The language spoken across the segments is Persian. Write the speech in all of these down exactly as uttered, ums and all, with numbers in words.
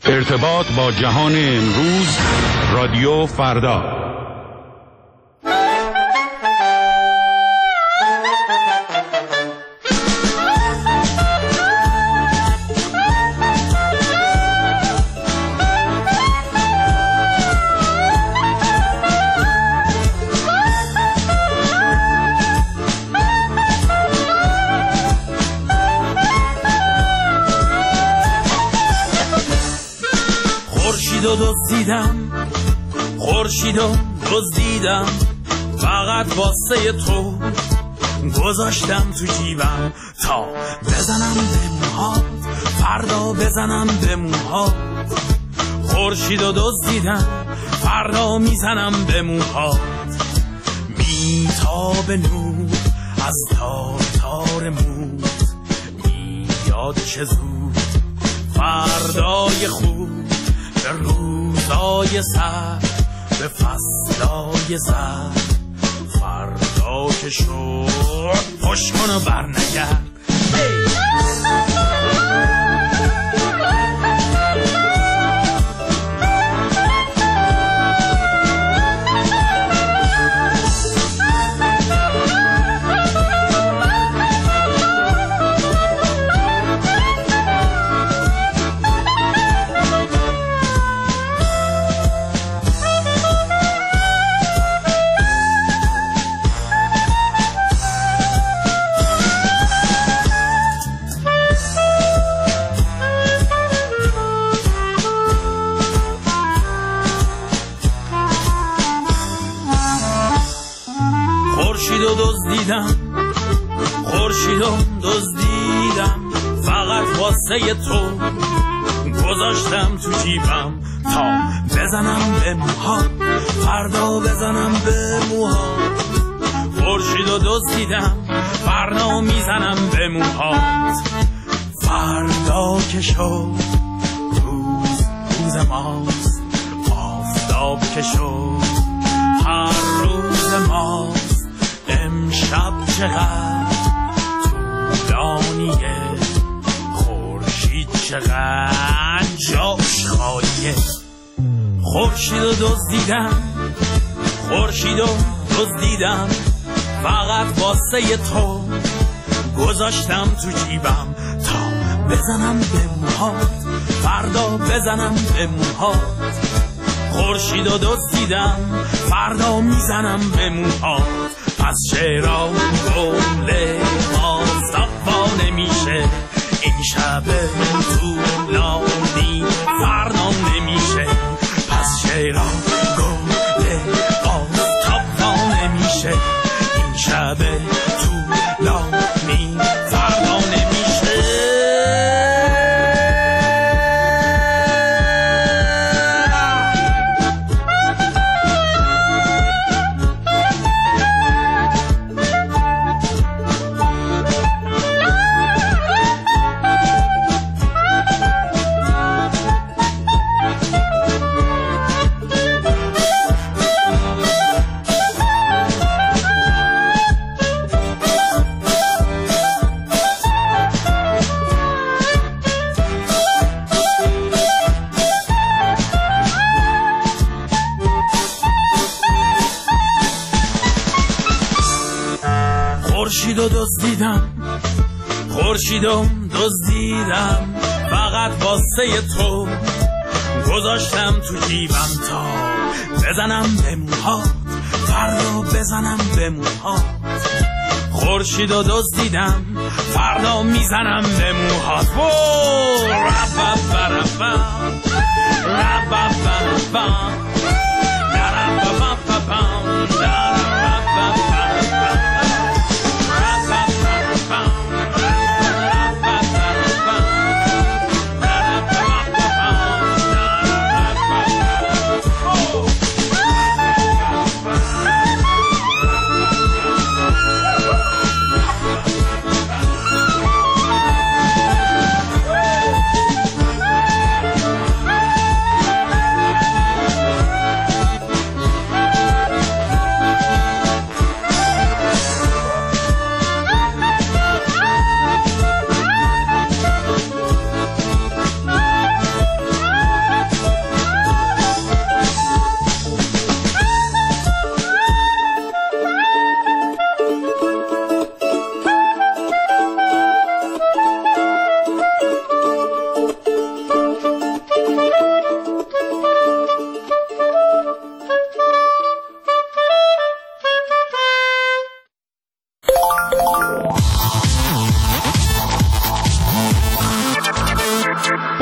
ارتباط با جهان امروز، رادیو فردا. خورشیدو دزدیدم خورشیدو دزدیدم فقط واسه تو گذاشتم تو جیبم تا بزنم به موهات، فردا بزنم به موهات. خورشیدو دزدیدم فردا میزنم به موهات. میتاب نور از تار تار موت، میاد چه زود فردای خوب، به روزای سر، به فصلای زر. فردا که شد خوش کن و بر نگرد. خورشیدو دزدیدم خورشیدو دزدیدم فقط واسه تو گذاشتم تو جیبم تا بزنم به موهات، فردا بزنم به موهات. خورشیدو دزدیدم فردا میزنم به موهات. فردا که شد روز روز ماست، آفتاب که شد هر روز ماست. امشب چقدر طولانیه، خورشید چقدر جاش خالیه. خورشیدو دزدیدم خورشیدو دزدیدم فقط واسه تو گذاشتم تو جیبم تا بزنم به موهات، فردا بزنم به موهات. خورشیدو دزدیدم فردا میزنم به موهات. پس چرا گل ماستفا نمیشه، این شب طولانی فردا نمیشه. پس چرا گل ماستفا نمیشه، این شب طولانی فردا نمیشه. خورشیدو دزدیدم خورشیدو دزدیدم فقط واسه تو گذاشتم تو جیبم تا بزنم به موهات، فردا بزنم به موهات. خورشیدو دزدیدم فردا میزنم به موهات.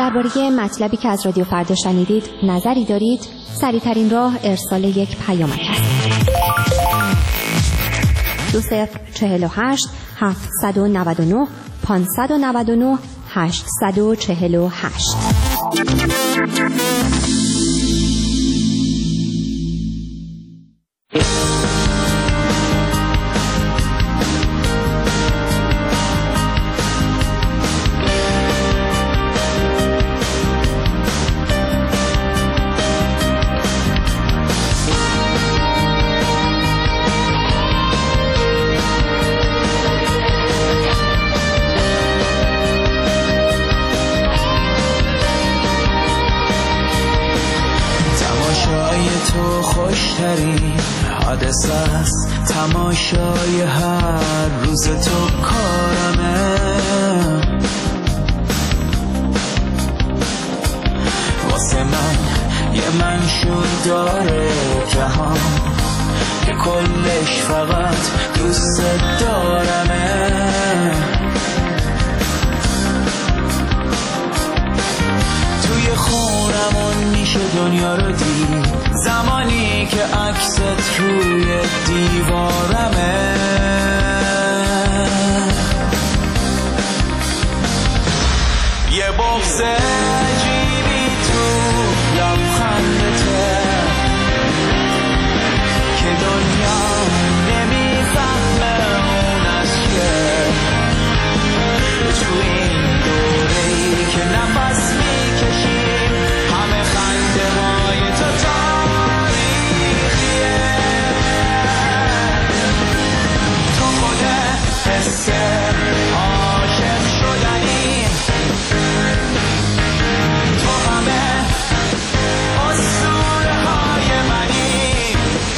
درباره مطلبی که از رادیو فردا شنیدید نظری دارید؟ سریع‌ترین راه ارسال یک پیامک است. دو صفر چهل و هشت هفتصد و نود و نه پانصد و نود و نه هشتصد و چهل و هشت. حادثه است تماشای هر روز تو کارمه، واسه من یه منشور داره جهان که کلش فقط دوست دارمه. توی خونمون میشه دنیا رو دید زمانی که عکست روی دیوارمه. یه بغض عجیبی تو لبخندته که دنیا نمیفهمه اون از که تو این دوره‌ای که نفس میکشیم همه خنده های تو تاریخیه. تو خودت حس عاشق شدنی، تو همه اسطوره های منی،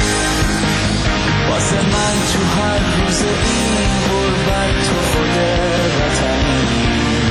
واسه من تو هر روز این غربت تو خود وطنی.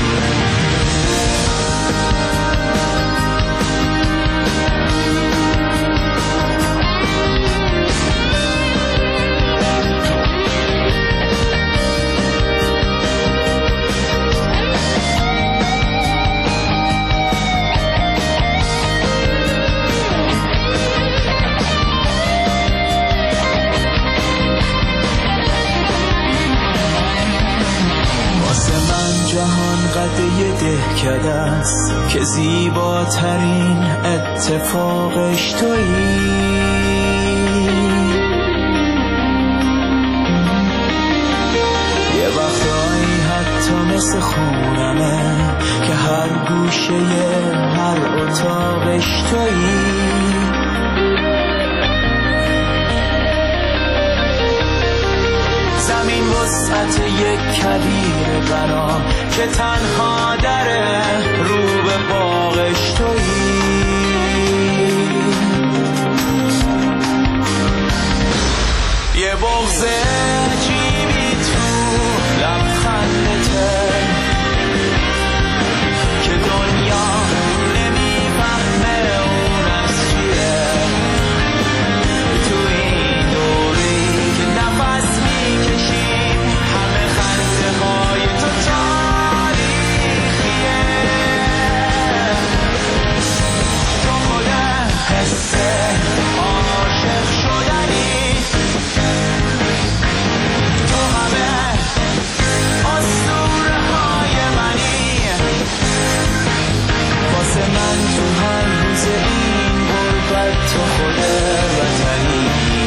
قده دهکده است که زیباترین اتفاقش تویی. یه وقتایی حتی مثل خونمه که هر گوشه هر اتاقش تویی. زمین وسعت یک کویر برام که تنها دره رو به باغش تویی. یه بغض عجیبی تو لبخندته که دنیا نمیفهمه اون از چیه. تو این دوری که نفس میکشیم همه خنده های تو تاریخیه. تو خودت حس عاشق شدنی، تو همه اسطوره های منی، واسه من تو هر روز این غربت تو خود وطنی.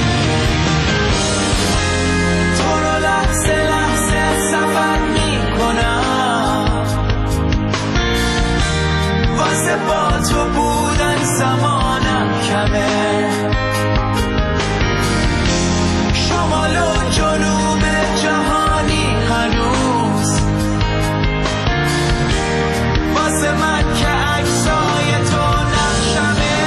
تو رو لحظه لحظه سفر میکنم، واسه با تو بودن زمانم کمه. شمال و جنوب جهانی هنوز واسه من که عکسای تو نقشمه.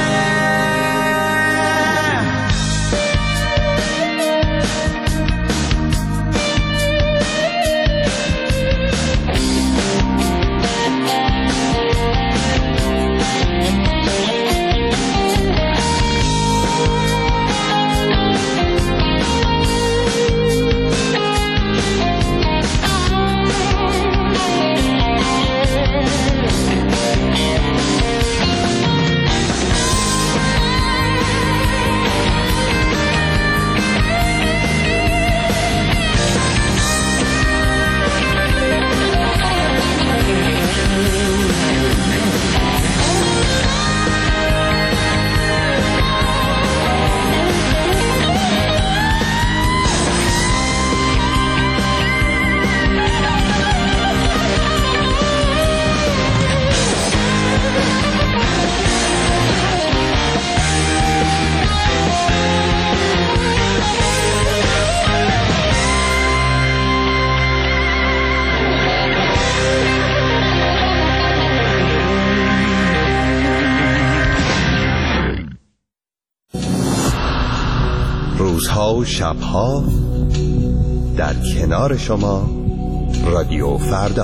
روزها و شبها در کنار شما رادیو فردا.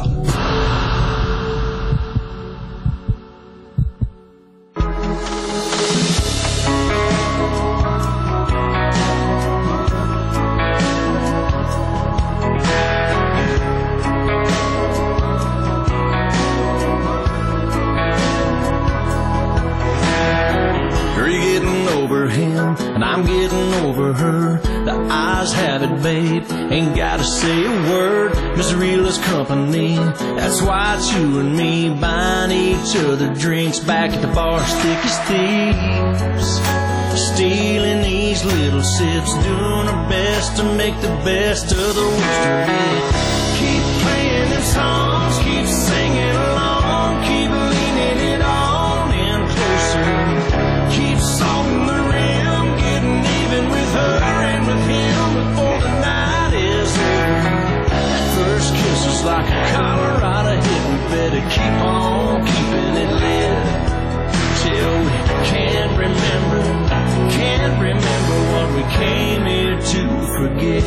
I'm getting over her. The eyes have it, babe. Ain't gotta say a word. Miss Realist Company. That's why it's you and me buying each other drinks back at the bar, thick as thieves. Stealing these little sips, doing our best to make the best of the worst of it. Keep playing them songs, keep singing along, keep leaning it on in closer. Keep salting the rim, getting even with her and with him before the night is over. That first kiss is like a Colorado hit. We better keep on keeping it lit till we can't remember, can't remember what we came here to forget.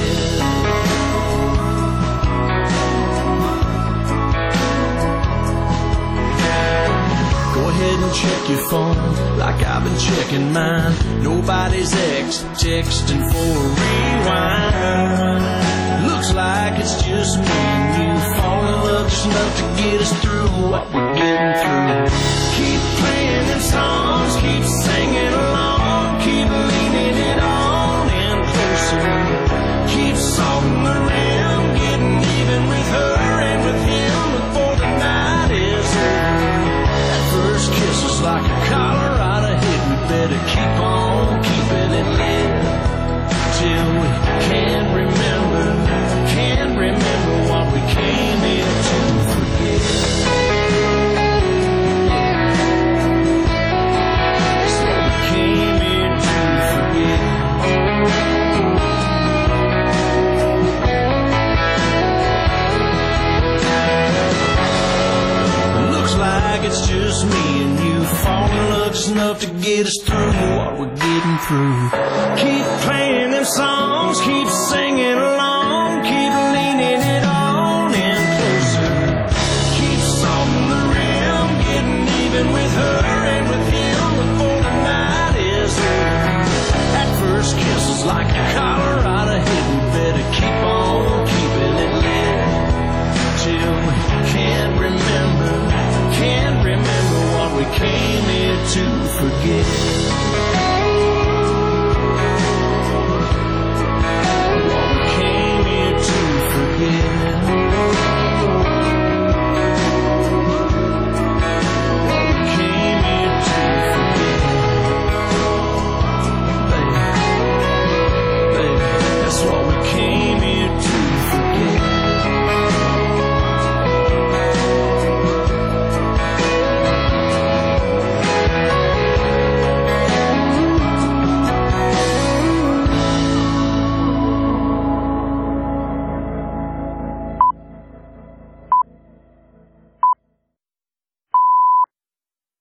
Go ahead and check your phone like I've been checking mine. Nobody's ex texting for a rewind. Looks like it's just me and you falling in love just enough to get us through what we're getting through. Keep playing them songs, keep singing along, keep leaning it on in closer. Keep salting the rim, getting even with her and with him before the night is over. First kiss was like a Colorado hit. We better keep on keeping it lit till we can't remember, can't remember what we came here to forget. It's what we came here to forget. Like it's just me and you falling in love just enough to get us through what we're getting through. Keep playing them songs, keep singing along, keep leaning it on in closer. Keep salting the rim, getting even with her and with him before the night is over. That first kiss is like a